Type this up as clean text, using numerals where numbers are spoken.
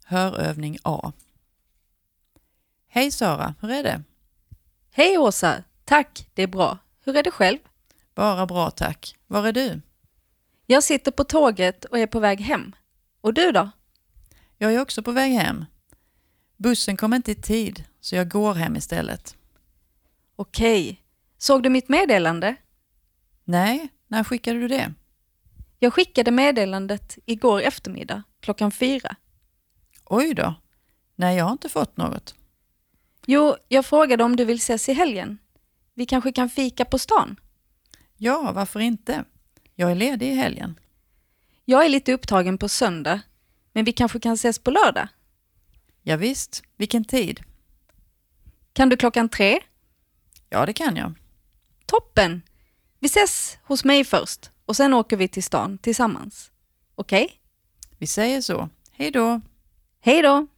Hörövning A. Hej Sara, hur är det? Hej Åsa, tack, det är bra. Hur är det själv? Bara bra tack. Var är du? Jag sitter på tåget och är på väg hem. Och du då? Jag är också på väg hem. Bussen kom inte i tid, så jag går hem istället. Okej. Såg du mitt meddelande? Nej, när skickade du det? Jag skickade meddelandet igår eftermiddag, 4:00. Oj då. Nej, jag har inte fått något. Jo, jag frågade om du vill ses i helgen. Vi kanske kan fika på stan? Ja, varför inte? Jag är ledig i helgen. Jag är lite upptagen på söndag, men vi kanske kan ses på lördag. Ja, visst, vilken tid? Kan du 3:00? Ja, det kan jag. Toppen! Vi ses hos mig först och sen åker vi till stan tillsammans. Okej? Vi säger så. Hej då. Hej då!